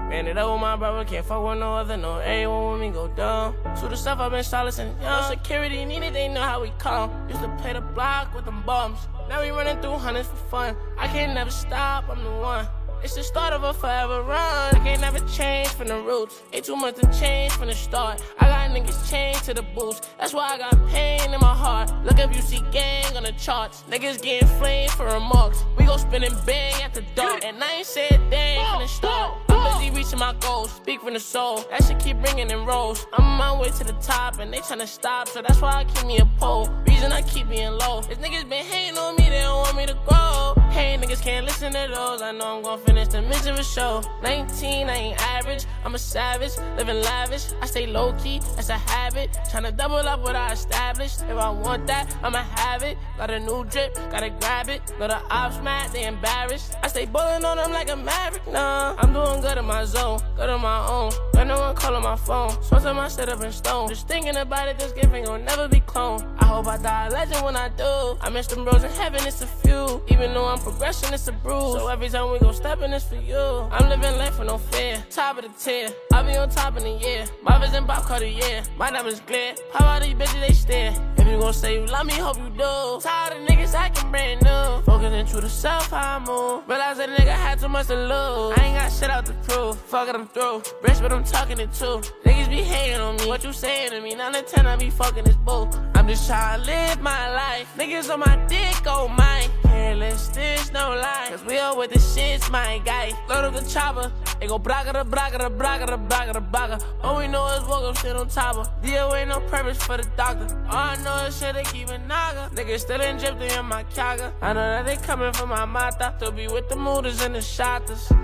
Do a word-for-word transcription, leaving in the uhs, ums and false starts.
Man, it up with my brother, can't fuck with no other, no. Everyone with me go dumb. So the stuff I've been solacing, young. Security needed, they know how we come. Used to play the block with them bums. Now we running through hundreds for fun. I can't never stop, I'm the one. It's the start of a forever run. I can't never change from the roots. Ain't too much to change from the start. I got niggas chained to the boost. That's why I got pain in my heart. Look up, you see gang on the charts. Niggas getting flamed for remarks. We go spinning bang at the dark. And I ain't said a thing from the start. I'm busy reaching my goals. Speak from the soul. That shit keep ringing in rows. I'm on my way to the top and they tryna stop. So that's why I keep me a pole. Reason I keep being low. These niggas been hating on me, they don't want me to grow. Hey, niggas can't listen to those. I know I'm gon' finish the mission for show. nineteen, I ain't average. I'm a savage, living lavish. I stay low-key, that's a habit. Tryna double up what I established. If I want that, I'ma have it. Got a new drip, gotta grab it. Know the ops mad, they embarrassed. I stay ballin' on them like a maverick. Nah, I'm doing good in my zone, good on my own. Got no one calling my phone. Sweat my shit up in stone. Just thinking about it, this giving gon' never be cloned. I hope I die a legend when I do. I miss them bros in heaven, it's a few. Even though I'm progressing, it's a bruise. So every time we gon' step in, it's for you. I'm living life with no fear. Top of the tier, I'll be on top in the year. My vision Bob Cartier, my diamonds clear. How about these bitches, they stare. If you gon' say you love me, hope you do. Tired of niggas acting brand new. Focusing true to self, how I move. Realize that nigga had too much to lose. I ain't got shit out to prove. Fuck it, I'm through. Rich, but I'm talking it too. Niggas be hating on me. What you saying to me? nine to ten, I be fucking this boo. I'm just trying to live my life. Niggas on my dick, oh my. Careless, this no lie. Cause we all with the shits, my guy. Load up the chopper. They go braga da braga da braga da braga da braga. All we know is walk up shit on top of. D O ain't no purpose for the doctor. All I know is shit they keep a naga. Niggas still in drip, they in my kaga. I know that they coming from my mata. To be with the mooders and the shotters.